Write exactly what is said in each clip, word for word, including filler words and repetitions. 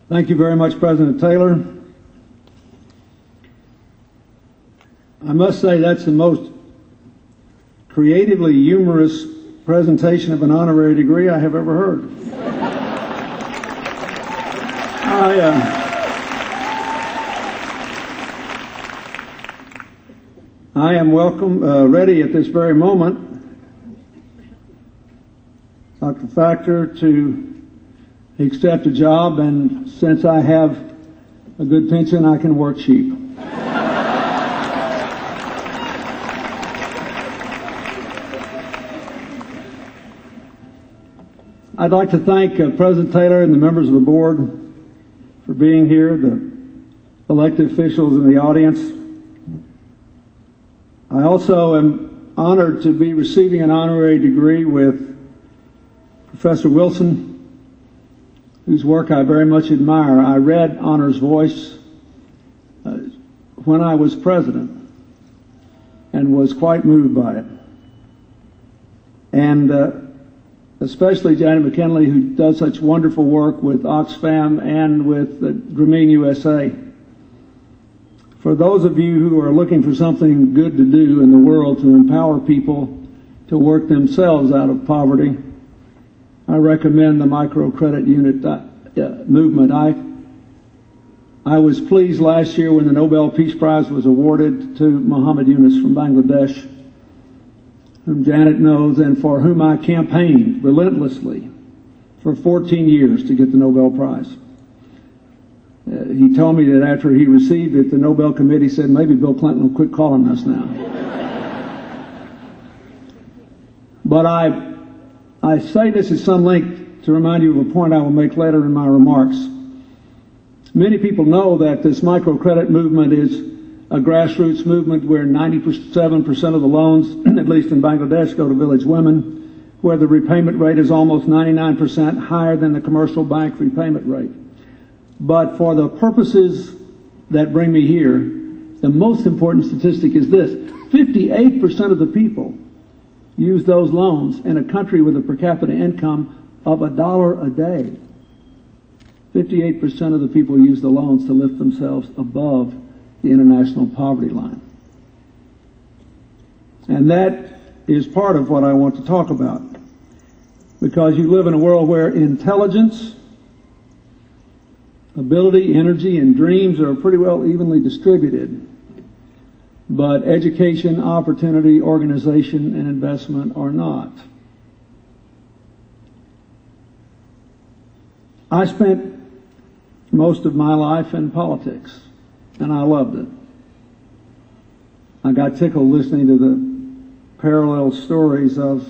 Thank you very much, President Taylor. I must say that's the most creatively humorous presentation of an honorary degree I have ever heard. I, uh, I am welcome, uh, ready at this very moment, Doctor Factor, to accept a job, and since I have a good pension, I can work cheap. I'd like to thank uh, President Taylor and the members of the board for being here, the elected officials in the audience. I also am honored to be receiving an honorary degree with Professor Wilson, whose work I very much admire. I read Honor's Voice uh, when I was president and was quite moved by it. And uh, especially Janet McKinley, who does such wonderful work with Oxfam and with uh, Grameen U S A. For those of you who are looking for something good to do in the world to empower people to work themselves out of poverty, I recommend the microcredit unit uh, movement. I I was pleased last year when the Nobel Peace Prize was awarded to Muhammad Yunus from Bangladesh, whom Janet knows and for whom I campaigned relentlessly for fourteen years to get the Nobel Prize. Uh, he told me that after he received it, the Nobel Committee said, maybe Bill Clinton will quit calling us now. But I, I say this as some length to remind you of a point I will make later in my remarks. Many people know that this microcredit movement is a grassroots movement where ninety-seven percent of the loans, at least in Bangladesh, go to village women, where the repayment rate is almost ninety-nine percent higher than the commercial bank repayment rate. But for the purposes that bring me here, the most important statistic is this: fifty-eight percent of the people use those loans in a country with a per capita income of a dollar a day. fifty-eight percent of the people use the loans to lift themselves above the international poverty line. And that is part of what I want to talk about, because you live in a world where intelligence, ability, energy, and dreams are pretty well evenly distributed, but education, opportunity, organization, and investment are not. I spent most of my life in politics, and I loved it. I got tickled listening to the parallel stories of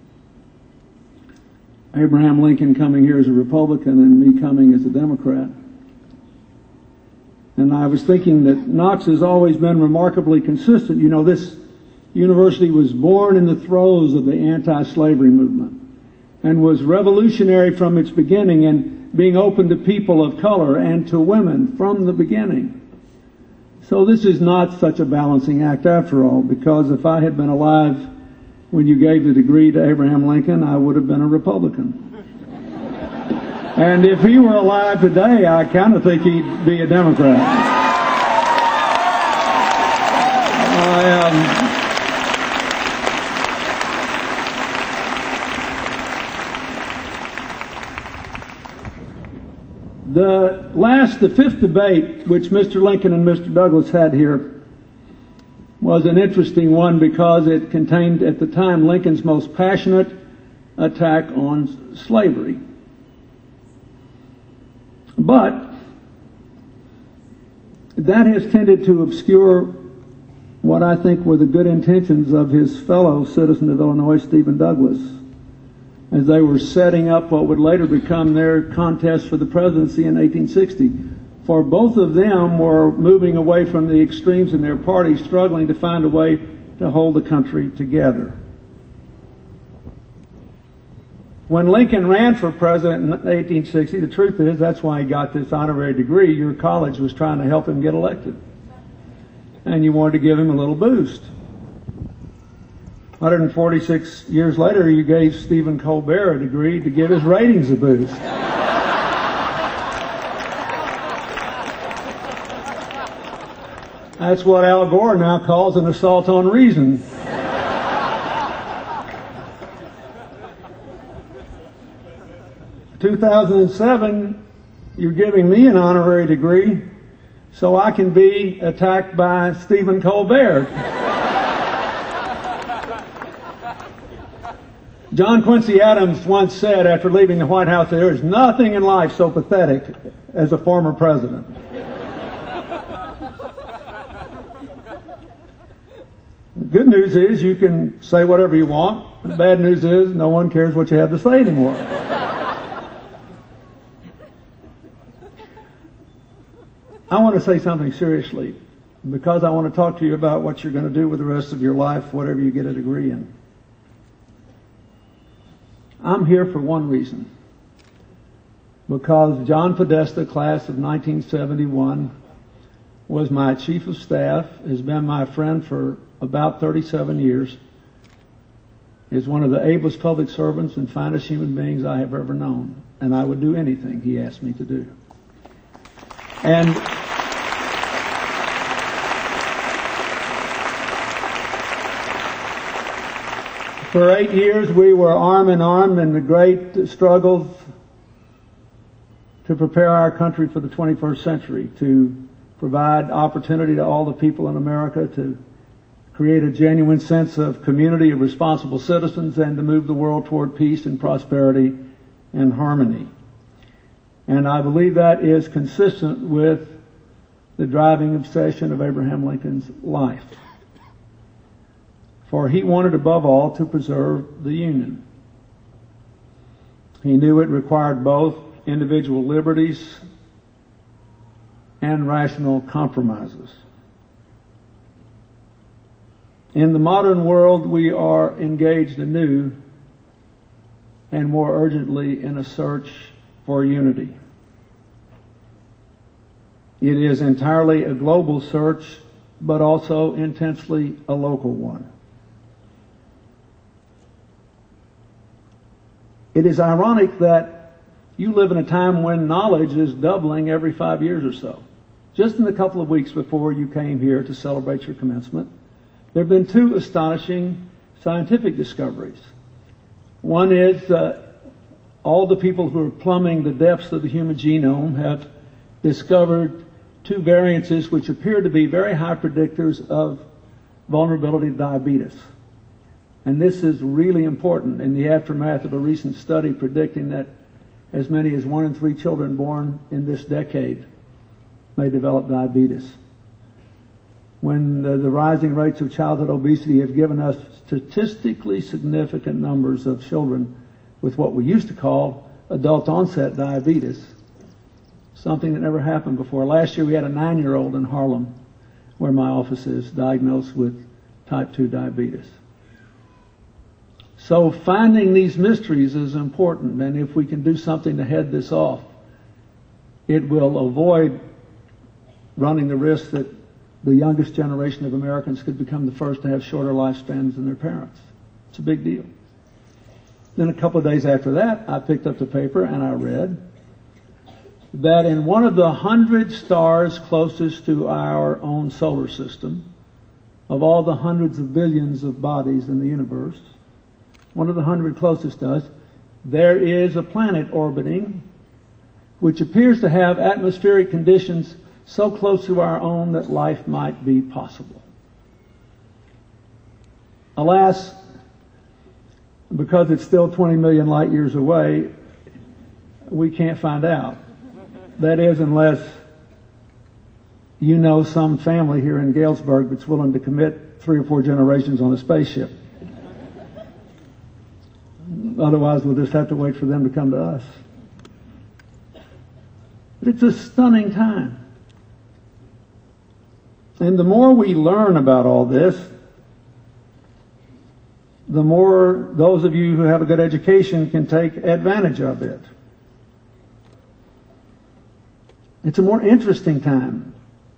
Abraham Lincoln coming here as a Republican and me coming as a Democrat. And I was thinking that Knox has always been remarkably consistent. You know, this university was born in the throes of the anti-slavery movement and was revolutionary from its beginning in being open to people of color and to women from the beginning. So this is not such a balancing act after all, because if I had been alive when you gave the degree to Abraham Lincoln, I would have been a Republican. And if he were alive today, I kind of think he'd be a Democrat. I, um, The last, the fifth debate, which Mister Lincoln and Mister Douglas had here, was an interesting one because it contained, at the time, Lincoln's most passionate attack on slavery. But that has tended to obscure what I think were the good intentions of his fellow citizen of Illinois, Stephen Douglas, as they were setting up what would later become their contest for the presidency in eighteen sixty. For both of them were moving away from the extremes in their party, struggling to find a way to hold the country together. When Lincoln ran for president in eighteen sixty, the truth is that's why he got this honorary degree. Your college was trying to help him get elected, and you wanted to give him a little boost. one hundred forty-six years later, you gave Stephen Colbert a degree to give his ratings a boost. That's what Al Gore now calls an assault on reason. two thousand seven, you're giving me an honorary degree so I can be attacked by Stephen Colbert. John Quincy Adams once said after leaving the White House, there is nothing in life so pathetic as a former president. The good news is you can say whatever you want. The bad news is no one cares what you have to say anymore. I want to say something seriously because I want to talk to you about what you're going to do with the rest of your life, whatever you get a degree in. I'm here for one reason. Because John Podesta, class of nineteen seventy-one, was my chief of staff, has been my friend for about thirty-seven years, is one of the ablest public servants and finest human beings I have ever known. And I would do anything he asked me to do. And for eight years we were arm in arm in the great struggles to prepare our country for the twenty-first century, to provide opportunity to all the people in America, to create a genuine sense of community of responsible citizens, and to move the world toward peace and prosperity and harmony. And I believe that is consistent with the driving obsession of Abraham Lincoln's life. For he wanted above all to preserve the Union. He knew it required both individual liberties and rational compromises. In the modern world, we are engaged anew and more urgently in a search for unity. It is entirely a global search, but also intensely a local one. It is ironic that you live in a time when knowledge is doubling every five years or so. Just in the couple of weeks before you came here to celebrate your commencement, there have been two astonishing scientific discoveries. One is uh, all the people who are plumbing the depths of the human genome have discovered two variances which appear to be very high predictors of vulnerability to diabetes. And this is really important in the aftermath of a recent study predicting that as many as one in three children born in this decade may develop diabetes. When the, the rising rates of childhood obesity have given us statistically significant numbers of children with what we used to call adult onset diabetes, something that never happened before. Last year we had a nine-year-old in Harlem, where my office is, diagnosed with type two diabetes. So finding these mysteries is important, and if we can do something to head this off, it will avoid running the risk that the youngest generation of Americans could become the first to have shorter lifespans than their parents. It's a big deal. Then a couple of days after that, I picked up the paper and I read that in one of the hundred stars closest to our own solar system, of all the hundreds of billions of bodies in the universe, one of the hundred closest to us, there is a planet orbiting which appears to have atmospheric conditions so close to our own that life might be possible. Alas, because it's still twenty million light years away, we can't find out. That is, unless you know some family here in Galesburg that's willing to commit three or four generations on a spaceship. Otherwise, we'll just have to wait for them to come to us. But it's a stunning time. And the more we learn about all this, the more those of you who have a good education can take advantage of it. It's a more interesting time.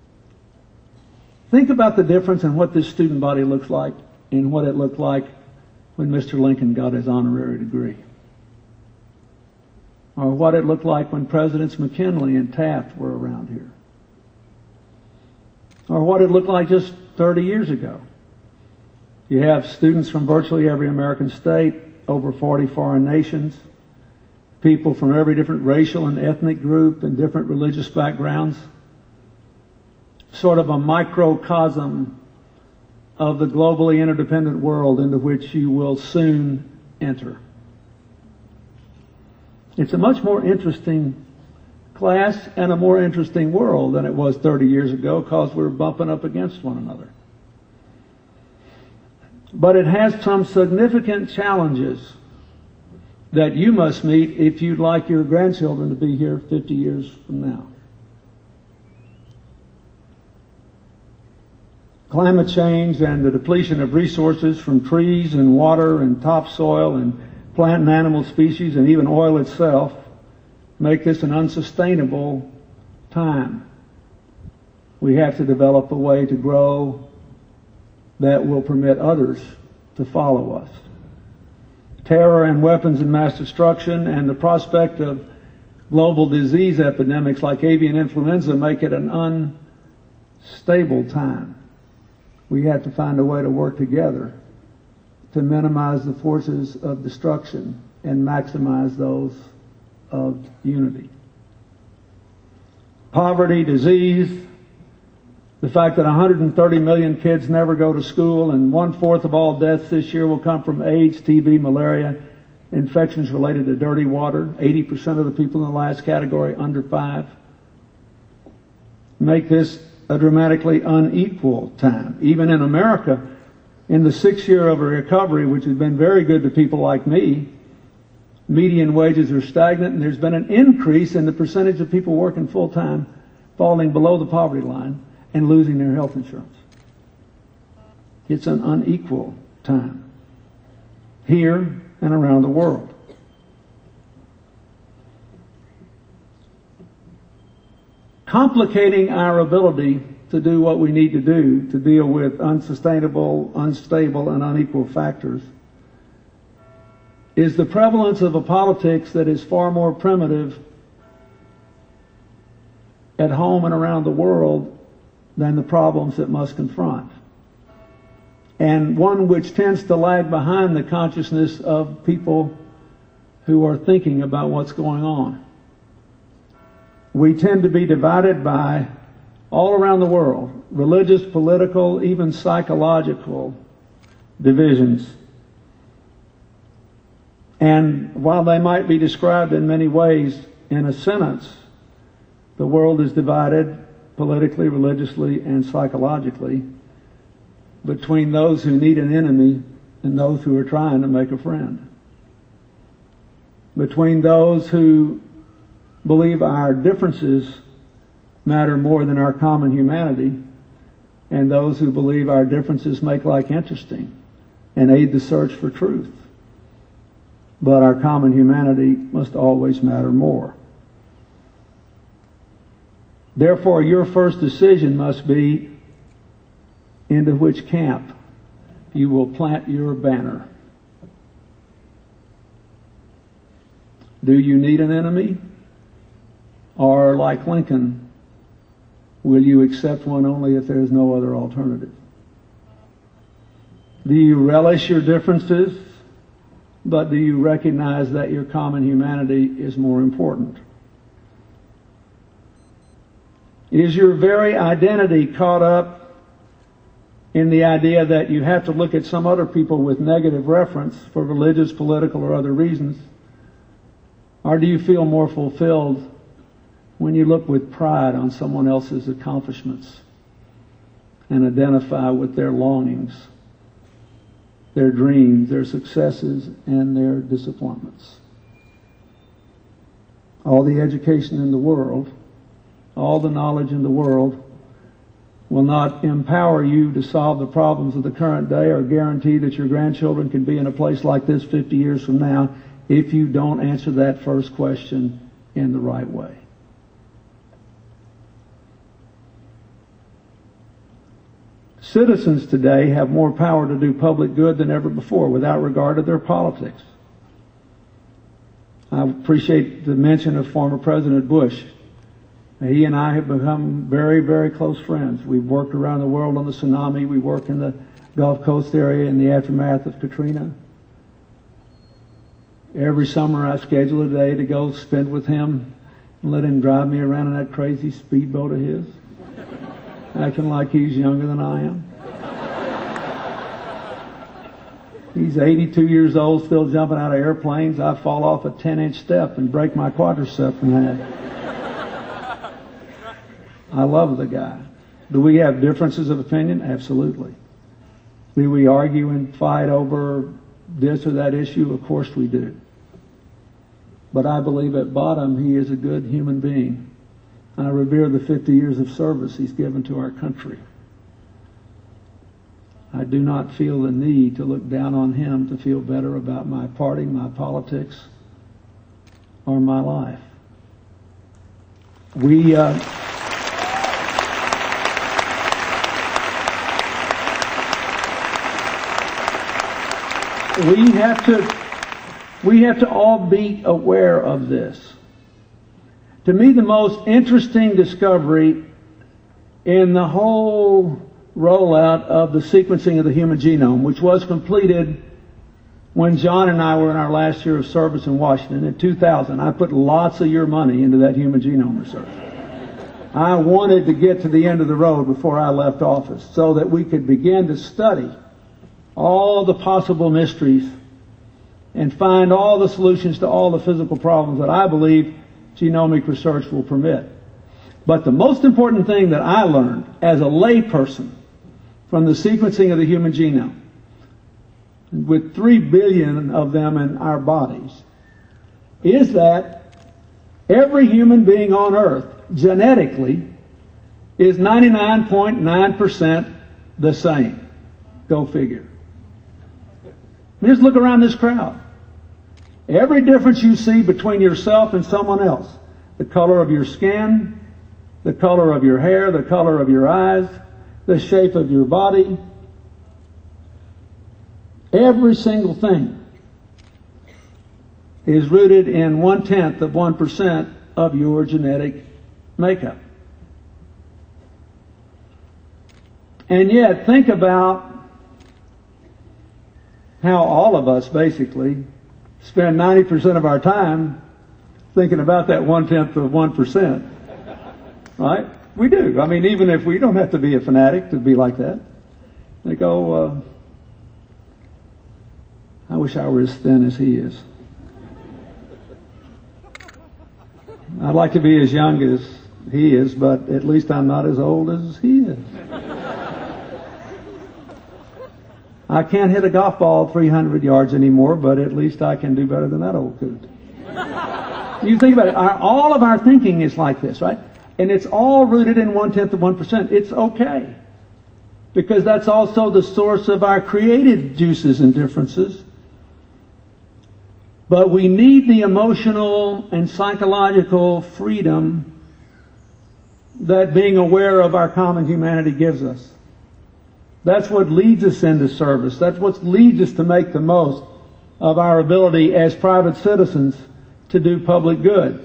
Think about the difference in what this student body looks like and what it looked like when Mister Lincoln got his honorary degree. Or what it looked like when Presidents McKinley and Taft were around here. or what it looked like just thirty years ago. You have students from virtually every American state, over forty foreign nations, people from every different racial and ethnic group and different religious backgrounds, sort of a microcosm of the globally interdependent world into which you will soon enter. It's a much more interesting class and a more interesting world than it was thirty years ago, because we're bumping up against one another. But it has some significant challenges that you must meet if you'd like your grandchildren to be here fifty years from now. Climate change and the depletion of resources from trees and water and topsoil and plant and animal species and even oil itself make this an unsustainable time. We have to develop a way to grow that will permit others to follow us. Terror and weapons of mass destruction and the prospect of global disease epidemics like avian influenza make it an unstable time. We have to find a way to work together to minimize the forces of destruction and maximize those of unity. Poverty, disease, the fact that one hundred thirty million kids never go to school and one-fourth of all deaths this year will come from AIDS, T B, malaria, infections related to dirty water, eighty percent of the people in the last category under five, make this a dramatically unequal time. Even in America, in the sixth year of a recovery, which has been very good to people like me, median wages are stagnant, and there's been an increase in the percentage of people working full-time falling below the poverty line and losing their health insurance. It's an unequal time here and around the world. Complicating our ability to do what we need to do to deal with unsustainable, unstable, and unequal factors is the prevalence of a politics that is far more primitive at home and around the world than the problems it must confront, and one which tends to lag behind the consciousness of people who are thinking about what's going on. We tend to be divided by, all around the world, religious, political, even psychological divisions. And while they might be described in many ways in a sentence, the world is divided politically, religiously, and psychologically between those who need an enemy and those who are trying to make a friend. Between those who believe our differences matter more than our common humanity and those who believe our differences make life interesting and aid the search for truth. But our common humanity must always matter more. Therefore, your first decision must be into which camp you will plant your banner. Do you need an enemy? Or, like Lincoln, will you accept one only if there is no other alternative? Do you relish your differences, but do you recognize that your common humanity is more important? Is your very identity caught up in the idea that you have to look at some other people with negative reference for religious, political, or other reasons? Or do you feel more fulfilled when you look with pride on someone else's accomplishments and identify with their longings, their dreams, their successes, and their disappointments? All the education in the world, all the knowledge in the world will not empower you to solve the problems of the current day or guarantee that your grandchildren can be in a place like this fifty years from now if you don't answer that first question in the right way. Citizens today have more power to do public good than ever before without regard to their politics. I appreciate the mention of former President Bush He and I have become very, very close friends. We've worked around the world on the tsunami. We worked in the Gulf Coast area in the aftermath of Katrina. Every summer I schedule a day to go spend with him and let him drive me around in that crazy speedboat of his, acting like he's younger than I am. He's eighty-two years old, still jumping out of airplanes. I fall off a ten-inch step and break my quadricep in half. I love the guy. Do we have differences of opinion? Absolutely. Do we argue and fight over this or that issue? Of course we do. But I believe at bottom he is a good human being. I revere the fifty years of service he's given to our country. I do not feel the need to look down on him to feel better about my party, my politics, or my life. We... Uh, We have to, we have to all be aware of this. To me, the most interesting discovery in the whole rollout of the sequencing of the human genome, which was completed when John and I were in our last year of service in Washington in two thousand. I put lots of your money into that human genome research. I wanted to get to the end of the road before I left office so that we could begin to study all the possible mysteries and find all the solutions to all the physical problems that I believe genomic research will permit. But the most important thing that I learned as a layperson from the sequencing of the human genome, with three billion of them in our bodies, is that every human being on earth genetically is ninety-nine point nine percent the same. Go figure. Just look around this crowd. Every difference you see between yourself and someone else, the color of your skin, the color of your hair, the color of your eyes, the shape of your body, every single thing is rooted in one-tenth of one percent of your genetic makeup. And yet, think about how all of us basically spend ninety percent of our time thinking about that one-tenth of one percent. Right? We do. I mean, even if we don't have to be a fanatic to be like that. They go, uh, I wish I were as thin as he is. I'd like to be as young as he is, but at least I'm not as old as he is. I can't hit a golf ball three hundred yards anymore, but at least I can do better than that old coot. You think about it. Our, all of our thinking is like this, right? And it's all rooted in one-tenth of one percent. It's okay. Because that's also the source of our creative juices and differences. But we need the emotional and psychological freedom that being aware of our common humanity gives us. That's what leads us into service. That's what leads us to make the most of our ability as private citizens to do public good.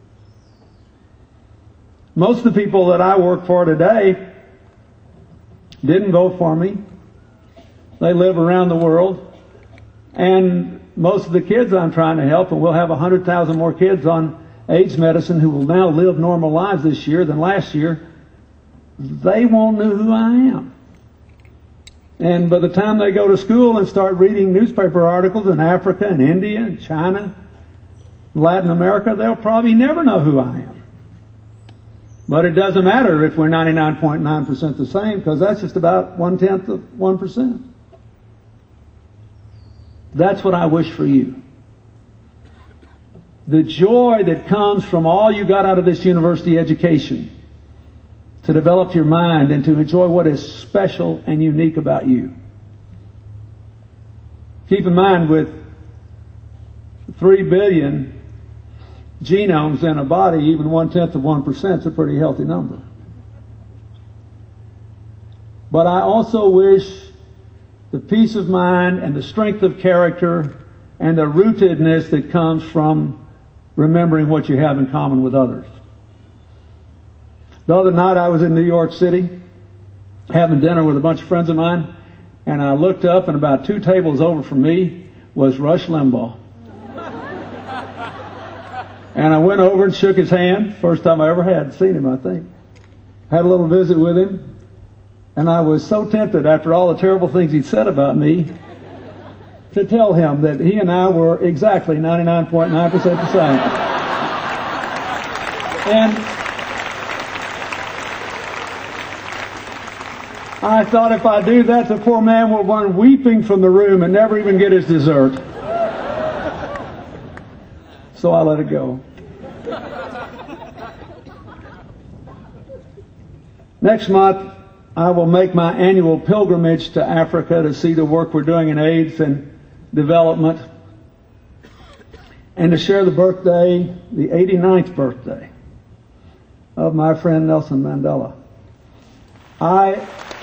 Most of the people that I work for today didn't vote for me. They live around the world. And most of the kids I'm trying to help, and we'll have one hundred thousand more kids on AIDS medicine who will now live normal lives this year than last year, they won't know who I am. And by the time they go to school and start reading newspaper articles in Africa and India and China, Latin America, they'll probably never know who I am. But it doesn't matter if we're ninety-nine point nine percent the same, because that's just about one-tenth of one percent. That's what I wish for you. The joy that comes from all you got out of this university education, to develop your mind and to enjoy what is special and unique about you. Keep in mind, with three billion genomes in a body, even one-tenth of one percent is a pretty healthy number. But I also wish the peace of mind and the strength of character and the rootedness that comes from remembering what you have in common with others. The other night I was in New York City having dinner with a bunch of friends of mine, and I looked up, and about two tables over from me was Rush Limbaugh. And I went over and shook his hand. First time I ever had seen him, I think. Had a little visit with him. And I was so tempted, after all the terrible things he'd said about me, to tell him that he and I were exactly ninety-nine point nine percent the same. And I thought, if I do that, the poor man will run weeping from the room and never even get his dessert. So I let it go. Next month, I will make my annual pilgrimage to Africa to see the work we're doing in AIDS and development, and to share the birthday, the eighty-ninth birthday of my friend Nelson Mandela. I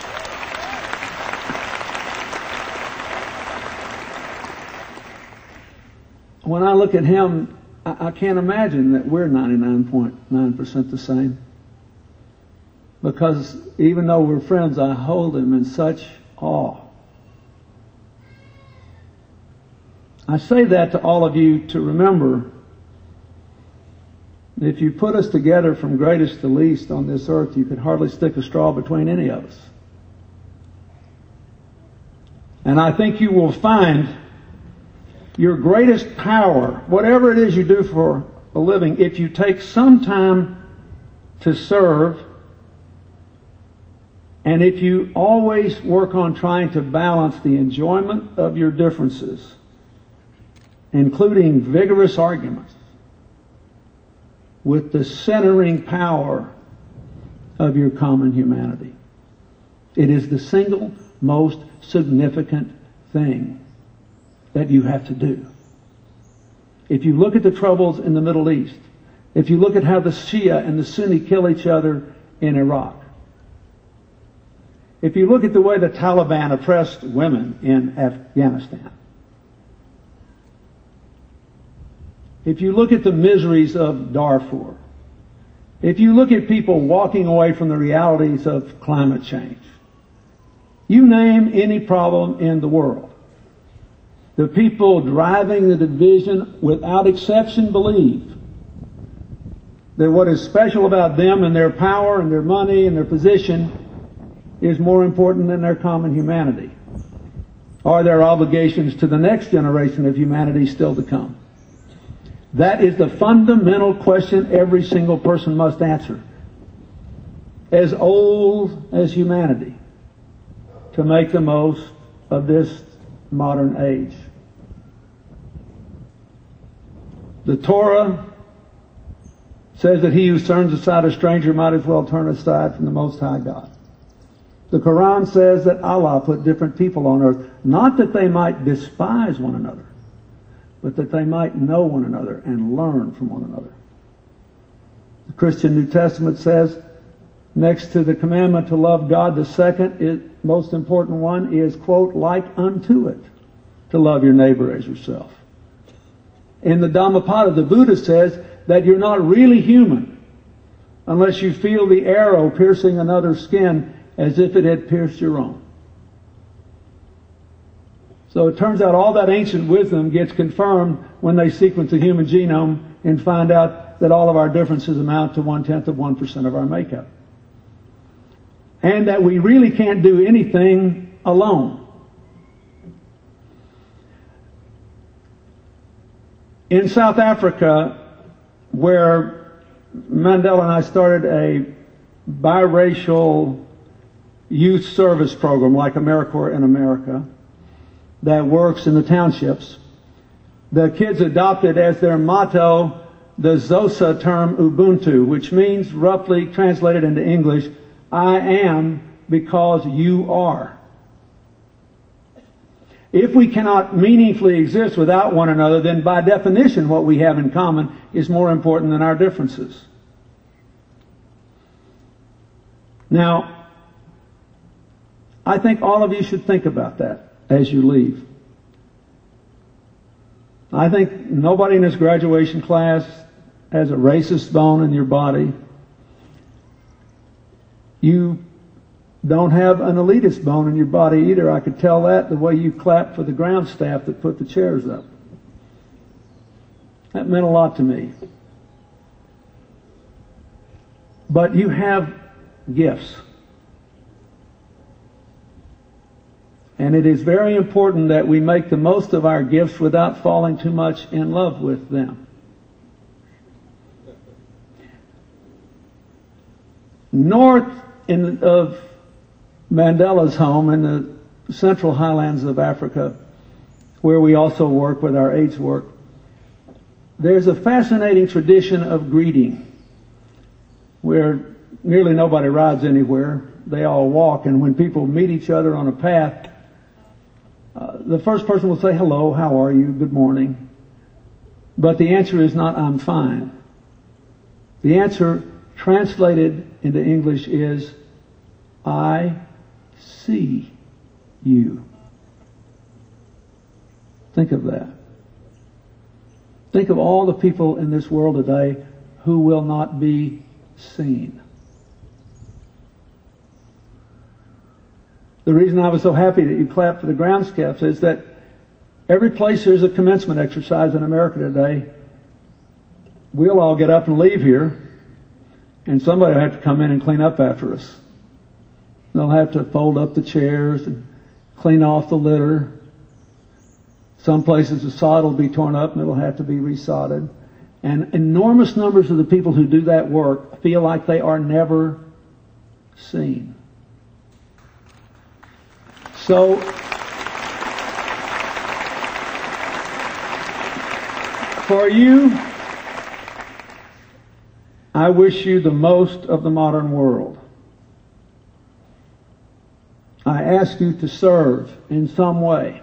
when I look at him, I, I can't imagine that we're ninety-nine point nine percent the same. Because even though we're friends, I hold him in such awe. I say that to all of you to remember that if you put us together from greatest to least on this earth, you could hardly stick a straw between any of us. And I think you will find your greatest power, whatever it is you do for a living, if you take some time to serve, and if you always work on trying to balance the enjoyment of your differences, including vigorous arguments, with the centering power of your common humanity. It is the single most significant thing that you have to do. If you look at the troubles in the Middle East, if you look at how the Shia and the Sunni kill each other in Iraq, if you look at the way the Taliban oppressed women in Afghanistan, if you look at the miseries of Darfur, if you look at people walking away from the realities of climate change, you name any problem in the world, the people driving the division without exception believe that what is special about them and their power and their money and their position is more important than their common humanity, or their obligations to the next generation of humanity still to come. That is the fundamental question every single person must answer, as old as humanity, to make the most of this modern age. The Torah says that he who turns aside a stranger might as well turn aside from the Most High God. The Quran says that Allah put different people on earth, not that they might despise one another, but that they might know one another and learn from one another. The Christian New Testament says, next to the commandment to love God, the second, is, most important one is, quote, like unto it, to love your neighbor as yourself. In the Dhammapada, the Buddha says that you're not really human unless you feel the arrow piercing another's skin as if it had pierced your own. So it turns out all that ancient wisdom gets confirmed when they sequence the human genome and find out that all of our differences amount to one-tenth of one percent of our makeup. And that we really can't do anything alone. In South Africa, where Mandela and I started a biracial youth service program like AmeriCorps in America that works in the townships, the kids adopted as their motto the Xhosa term Ubuntu, which means, roughly translated into English, I am because you are. If we cannot meaningfully exist without one another, then by definition what we have in common is more important than our differences. Now, I think all of you should think about that as you leave. I think nobody in this graduation class has a racist bone in your body. You don't have an elitist bone in your body either. I could tell that the way you clapped for the ground staff that put the chairs up. That meant a lot to me. But you have gifts. And it is very important that we make the most of our gifts without falling too much in love with them. North in, of Mandela's home in the central highlands of Africa, where we also work with our AIDS work, there's a fascinating tradition of greeting where nearly nobody rides anywhere. They all walk, and when people meet each other on a path, uh, the first person will say, hello, how are you, good morning. But the answer is not, I'm fine. The answer translated into English is, I see you. Think of that. Think of all the people in this world today who will not be seen. The reason I was so happy that you clapped for the ground staff is that every place there's a commencement exercise in America today, we'll all get up and leave here, and somebody will have to come in and clean up after us. They'll have to fold up the chairs and clean off the litter. Some places the sod will be torn up and it'll have to be resodded. And enormous numbers of the people who do that work feel like they are never seen. So, for you, I wish you the most of the modern world. I ask you to serve in some way.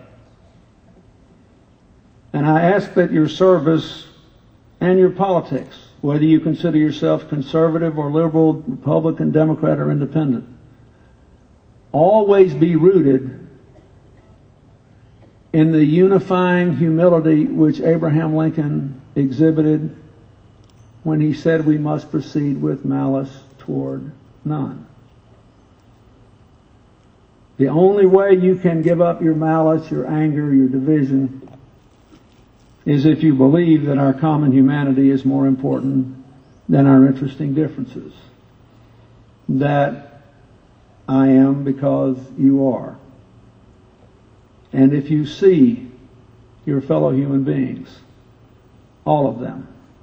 And I ask that your service and your politics, whether you consider yourself conservative or liberal, Republican, Democrat, or independent, always be rooted in the unifying humility which Abraham Lincoln exhibited when he said we must proceed with malice toward none. The only way you can give up your malice, your anger, your division is if you believe that our common humanity is more important than our interesting differences. That I am because you are. And if you see your fellow human beings, all of them,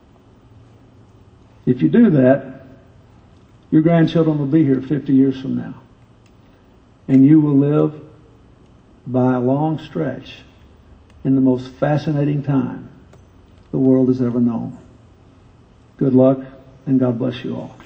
if you do that, your grandchildren will be here fifty years from now. And you will live by a long stretch in the most fascinating time the world has ever known. Good luck, and God bless you all.